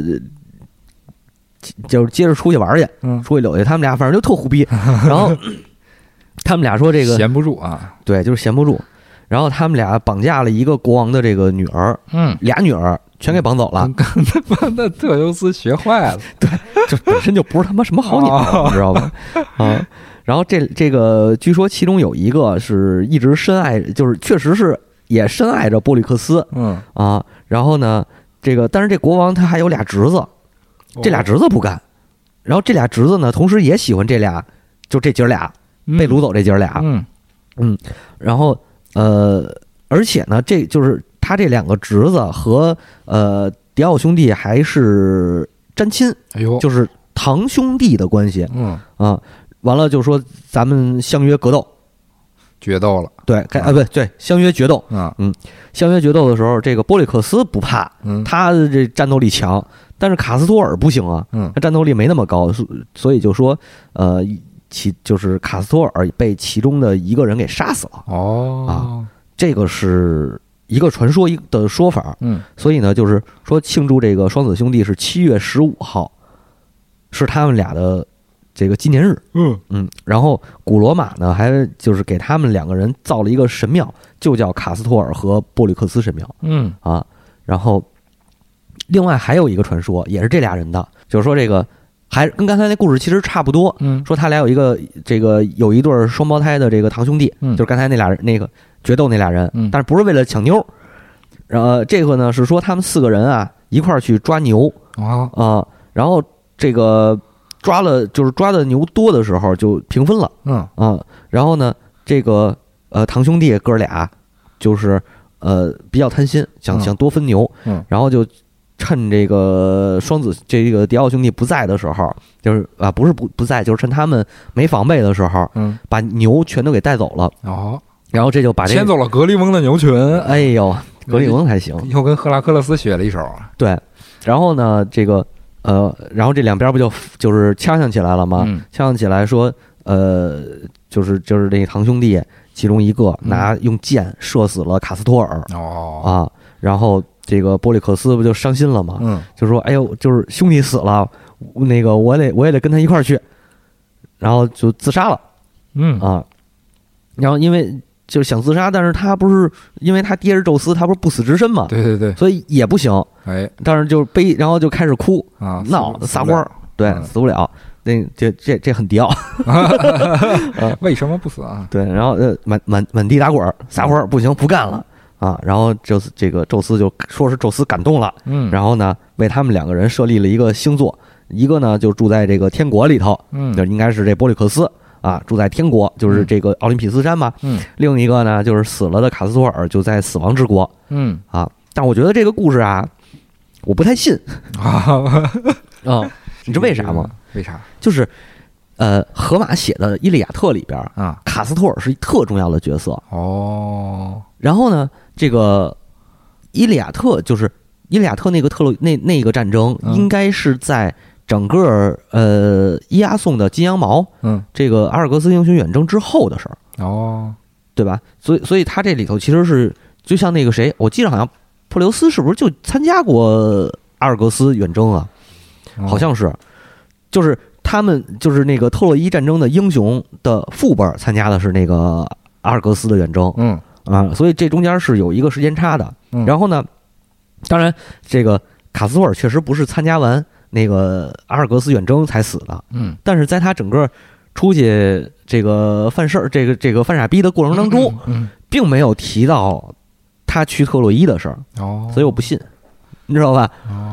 就是接着出去玩去。出去溜去，他们俩反正就特胡逼。然后他们俩说这个闲不住啊。 对，就是闲不住。然后他们俩绑架了一个国王的这个女儿。俩女儿全给绑走了。 那特修斯学坏了。 对，这本身就不是他妈什么好鸟，你知道吧？然后这个据说其中有一个是一直深爱，就是确实是也深爱着波利克斯。然后呢，但是这国王他还有俩侄子，这俩侄子不干。然后这俩侄子呢，同时也喜欢这俩，就这姐儿俩被掳走这姐儿俩。然后而且呢，这就是他这两个侄子和迪奥兄弟还是沾亲。就是堂兄弟的关系。完了就说咱们相约格斗， 决斗了。 对，对，相约决斗。相约决斗的时候，这个波利克斯不怕，他这战斗力强，但是卡斯托尔不行啊。他战斗力没那么高，所以就说就是卡斯托尔被其中的一个人给杀死了。这个是一个传说的说法。所以呢，就是说庆祝这个双子兄弟是7月15号，是他们俩的这个纪念日。然后古罗马呢，还就是给他们两个人造了一个神庙，就叫卡斯托尔和波利克斯神庙。然后另外还有一个传说，也是这俩人的，就是说这个还跟刚才那故事其实差不多。说他俩有一对双胞胎的这个堂兄弟。就是刚才那俩人那个决斗那俩人。但是不是为了抢妞。这个呢是说他们4个人啊一块儿去抓牛。然后这个抓的牛多的时候就平分了。然后呢，这个堂兄弟哥俩就是比较贪心，想多分牛。然后就趁这个这个迪奥兄弟不在的时候，就是不是不在，就是趁他们没防备的时候，把牛全都给带走了。 然后这就把这牵走了格利翁的牛群。 哎呦，格利翁还行， 又跟赫拉克勒斯学了一手。 对，然后呢，这个然后这两边不就是呛呛起来了吗？呛呛起来说，就是那堂兄弟其中一个用箭射死了卡斯托尔。啊，然后这个波利克斯不就伤心了吗？就说哎呦，就是兄弟死了，那个我也得跟他一块儿去，然后就自杀了。然后因为就是想自杀，但是他不是因为他爹是宙斯，他不是不死之身嘛？ 对对对， 所以也不行。 哎， 但是就悲，然后就开始哭啊， 闹撒欢，对，死不了。那这很迪奥， 为什么不死啊？ 对，然后满地打滚撒欢，不行，不干了啊！然后就是这个宙斯就说是宙斯感动了，然后呢为他们两个人设立了一个星座，一个呢就住在这个天国里头，就应该是这波利克斯。啊，住在天国，就是这个奥林匹斯山嘛。另一个呢，就是死了的卡斯托尔，就在死亡之国。但我觉得这个故事啊，我不太信啊。你知道为啥吗？ 为啥？ 就是荷马写的《伊利亚特》里边啊，卡斯托尔是特重要的角色哦。然后呢，这个伊利亚特就是伊利亚特那个那个战争，应该是在整个伊阿宋的金羊毛，这个阿尔戈斯英雄远征之后的事儿哦，对吧？所以他这里头其实是就像那个谁，我记得好像珀留斯是不是就参加过阿尔戈斯远征啊？好像是，就是他们就是那个特洛伊战争的英雄的父辈参加的是那个阿尔戈斯的远征，所以这中间是有一个时间差的。然后呢，当然这个卡斯托尔确实不是参加完那个阿尔戈斯远征才死的，但是在他整个出去这个犯事儿、这个犯傻逼的过程当中，并没有提到他去特洛伊的事儿，所以我不信，你知道吧？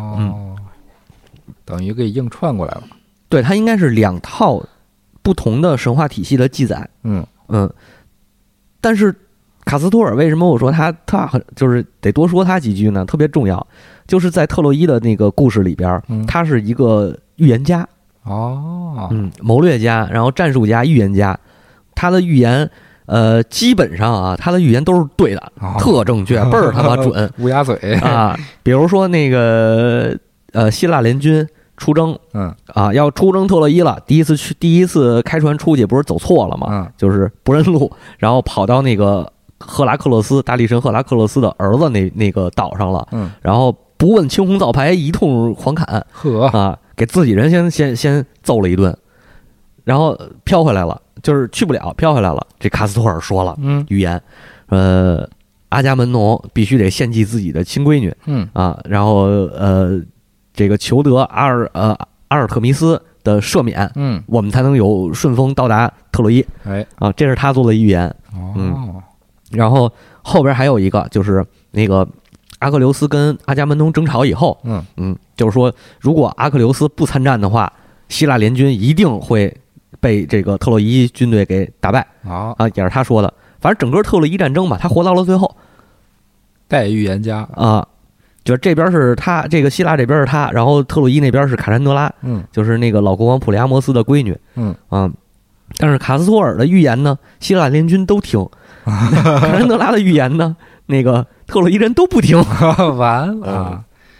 等于给硬串过来了。 对，他应该是两套不同的神话体系的记载，但是卡斯托尔为什么我说他就是得多说他几句呢？特别重要。就是在特洛伊的那个故事里边，他是一个预言家谋略家，然后战术家、预言家。他的预言，基本上啊，他的预言都是对的，特正确，倍儿他妈准， 乌鸦嘴啊！比如说那个希腊联军出征，要出征特洛伊了，第一次开船出去，不是走错了吗？就是不认路，然后跑到那个赫拉克勒斯大力神赫拉克勒斯的儿子那个岛上了，然后不问青红皂白，一通狂砍，给自己人先揍了一顿，然后飘回来了，就是去不了，飘回来了。这卡斯托尔说了，预言，阿伽门农必须得献祭自己的亲闺女，然后这个求得阿尔特弥斯的赦免，我们才能有顺风到达特洛伊。这是他做的预言，然后后边还有一个就是那个阿克琉斯跟阿伽门农争吵以后，就是说如果阿克琉斯不参战的话，希腊联军一定会被这个特洛伊军队给打败也是他说的。反正整个特洛伊战争吧，他活到了最后。 代预言家就是这边是他，这个希腊这边是他，然后特洛伊那边是卡珊德拉，就是那个老国王普利阿摩斯的闺女，但是卡斯托尔的预言呢，希腊联军都听。卡珊德拉的预言呢，那个特洛伊人都不听， 完了。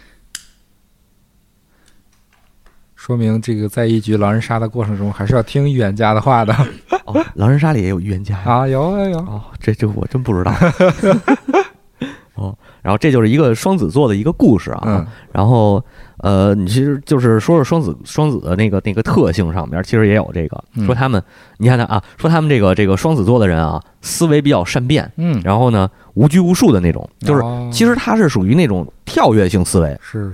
说明这个在一局狼人杀的过程中，还是要听预言家的话的。 狼人杀里也有预言家啊，有。 这我真不知道。然后这就是一个双子座的一个故事啊。然后你其实就是说双子的那个特性上面，其实也有这个，说他们，你看他啊，说他们这个双子座的人啊，思维比较善变，然后呢无拘无束的那种，就是其实他是属于那种跳跃性思维。 是，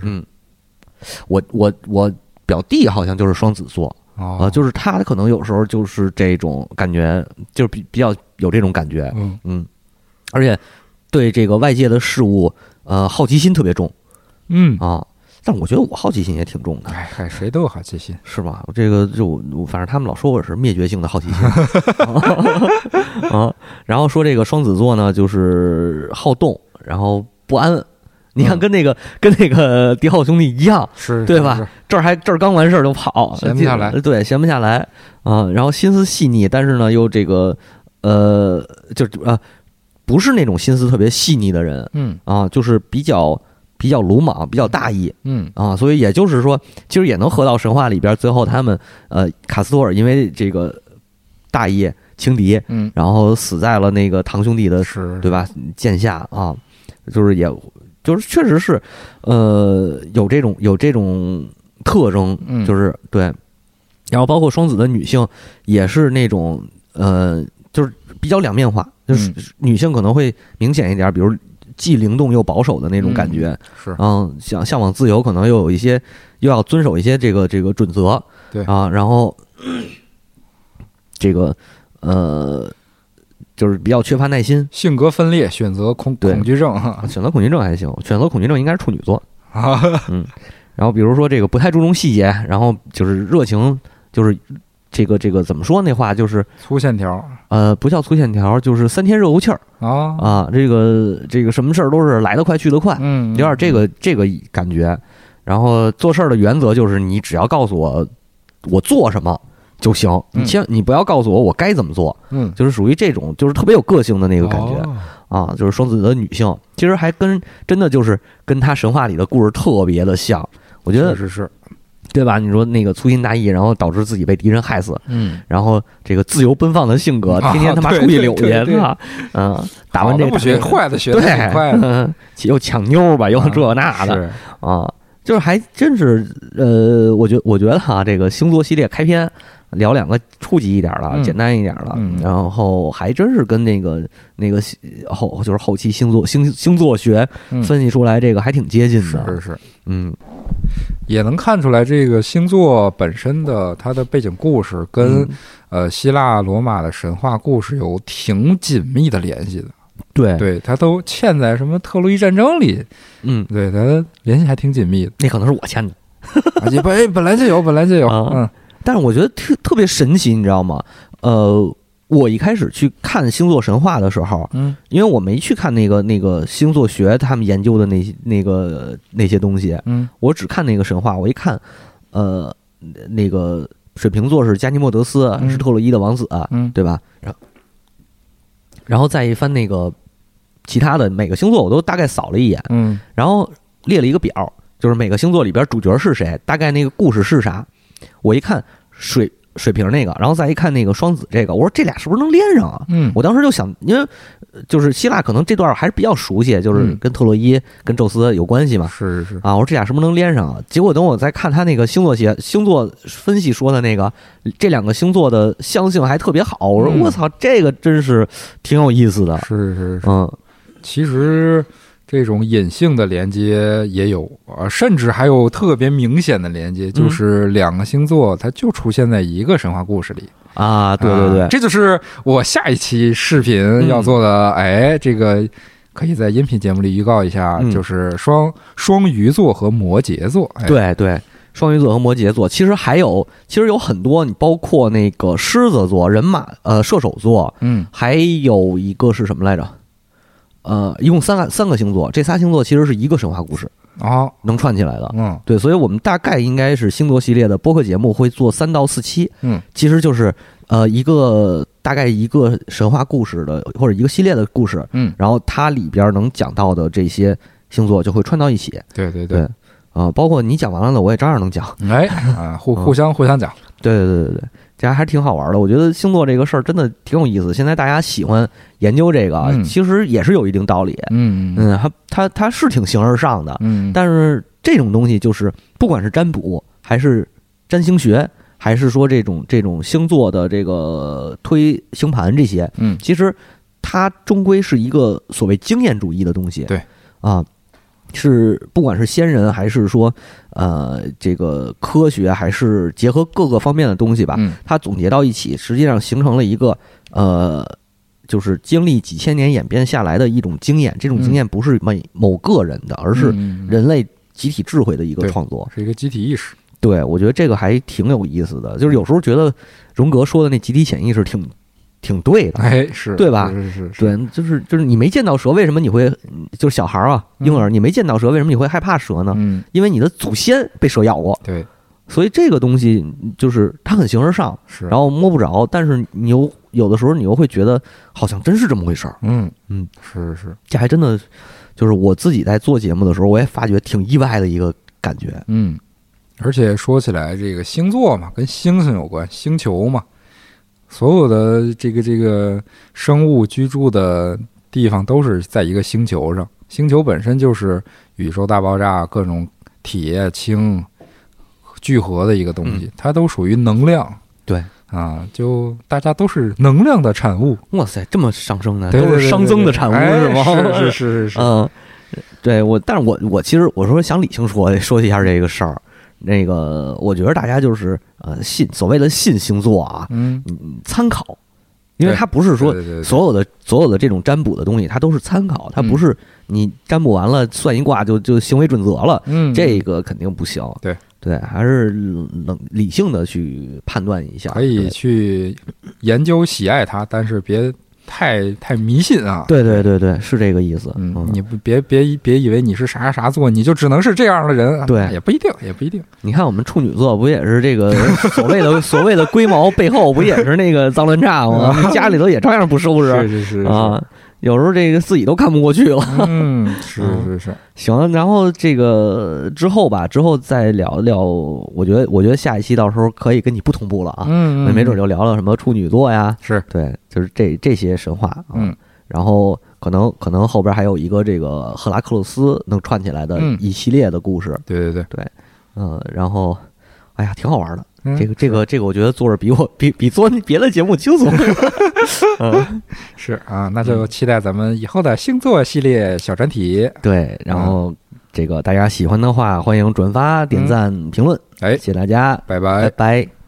我表弟好像就是双子座就是他可能有时候就是这种感觉，就是比较有这种感觉，而且对这个外界的事物，好奇心特别重，但我觉得我好奇心也挺重的。 哎，谁都有好奇心， 是吧？这个反正他们老说我是灭绝性的好奇心然后说这个双子座呢，就是好动，然后不安。你看，跟那个迪奥兄弟一样， 是对吧？这儿刚完事儿就跑， 闲不下来， 对，闲不下来然后心思细腻，但是呢又这个不是那种心思特别细腻的人，就是比较鲁莽，比较大意，所以也就是说，其实也能合到神话里边。最后他们卡斯托尔因为这个大意轻敌，然后死在了那个堂兄弟的对吧剑下啊，就是确实是有这种特征，就是对。然后包括双子的女性也是那种就是比较两面化，就是女性可能会明显一点，比如既灵动又保守的那种感觉， 是向往自由，可能又有一些又要遵守一些这个准则， 对啊，然后这个就是比较缺乏耐心， 性格分裂，选择恐惧症， 选择恐惧症还行，选择恐惧症应该是处女座然后比如说这个不太注重细节，然后就是热情，就是这个怎么说那话就是粗线条， 不叫粗线条，就是3天热乎气儿这个什么事儿都是来得快去得快，有点这个感觉。然后做事儿的原则就是你只要告诉我做什么就行，你不要告诉我该怎么做，就是属于这种就是特别有个性的那个感觉就是双子的女性，其实还真的就是跟他神话里的故事特别的像，我觉得是。 对吧？你说那个粗心大意，然后导致自己被敌人害死，然后这个自由奔放的性格，天天他妈出去溜去，打完这不学坏的学的挺快的， 又抢妞吧，又这那的就是还真是我觉得这个星座系列开篇聊2个初级一点的，简单一点的，然后还真是跟那个就是后期星座学分析出来这个还挺接近的， 是也能看出来这个星座本身的它的背景故事跟希腊罗马的神话故事有挺紧密的联系的。对，它都嵌在什么特洛伊战争里，对，它联系还挺紧密的。 那可能是我嵌的， 本来就有， 但是我觉得特别神奇，你知道吗？我一开始去看星座神话的时候，因为我没去看那个星座学他们研究的那些东西，我只看那个神话。我一看，那个水瓶座是加尼莫德斯，是特洛伊的王子，对吧？然后再一翻那个其他的每个星座，我都大概扫了一眼，然后列了一个表，就是每个星座里边主角是谁，大概那个故事是啥。我一看水瓶那个，然后再一看那个双子这个，我说这俩是不是能连上啊？我当时就想，因为就是希腊可能这段还是比较熟悉，就是跟特洛伊跟宙斯有关系嘛， 是我说这俩是不是能连上啊？结果等我再看他那个星座分析说的那个这2个星座的相性还特别好，我说我操，这个真是挺有意思的， 是其实这种隐性的连接也有甚至还有特别明显的连接，就是2个星座它就出现在一个神话故事里对， 这就是我下一期视频要做的，这个可以在音频节目里预告一下，就是双鱼座和摩羯座， 对，双鱼座和摩羯座，其实有很多，你包括那个狮子座、人马射手座，还有一个是什么来着？一共三个星座，这仨星座其实是一个神话故事能串起来的。对，所以我们大概应该是星座系列的播客节目会做3到4期，其实就是大概一个神话故事的或者一个系列的故事，然后它里边能讲到的这些星座就会串到一起。 对， 包括你讲完了的，我也照样能讲。 互相讲。 对，这还挺好玩的。我觉得星座这个事儿真的挺有意思。现在大家喜欢研究这个，其实也是有一定道理。它是挺形而上的。但是这种东西就是不管是占卜还是占星学，还是说这种星座的这个推星盘这些，其实它终归是一个所谓经验主义的东西。 对是不管是先人还是说这个科学，还是结合各个方面的东西吧，它总结到一起，实际上形成了一个就是经历几千年演变下来的一种经验。这种经验不是某个人的，而是人类集体智慧的一个创作， 是一个集体意识。 对，我觉得这个还挺有意思的。就是有时候觉得荣格说的那集体潜意识挺对的， 是对吧？ 是， 对，就是你没见到蛇，为什么你会就是小孩婴儿，你没见到蛇，为什么你会害怕蛇呢？因为你的祖先被蛇咬过， 对， 所以这个东西就是它很形而上， 是， 然后摸不着，但是你有的时候你又会觉得好像真是这么回事儿。 是， 这还真的就是我自己在做节目的时候，我也发觉挺意外的一个感觉。 而且说起来，这个星座嘛，跟星星有关，星球嘛，所有的这个生物居住的地方都是在一个星球上。星球本身就是宇宙大爆炸各种铁氢聚合的一个东西，它都属于能量。 对啊，就大家都是能量的产物。 哇塞，这么上升呢？ 对对对对对， 都是熵增的产物是吗？ 是。 对但是我其实我说想理性说一下这个事儿。那个，我觉得大家就是所谓的信星座啊，参考，因为它不是说所有的这种占卜的东西，它都是参考，它不是你占卜完了算一卦就行为准则了，这个肯定不行。对，还是理性的去判断一下， 可以去研究喜爱它，但是别太迷信啊！ 对，是这个意思。 你别以为你是啥座，你就只能是这样的人。 对， 也不一定。 你看我们处女座不也是这个所谓的龟毛背后不也是那个脏乱差吗？家里头也照样不收拾。 是啊。有时候这个自己都看不过去了。 是。 行，然后这个之后再聊聊，我觉得下一期到时候可以跟你不同步了啊。没准就聊聊什么处女座呀。 是， 对，就是这些神话啊。然后可能后边还有一个这个赫拉克勒斯能串起来的一系列的故事。 对。 然后，哎呀，挺好玩的。这个，我觉得做着比做别的节目轻松。 是啊，那就期待咱们以后的星座系列小专题。 对，然后这个大家喜欢的话，欢迎转发、点赞、评论。 谢谢大家， 拜拜。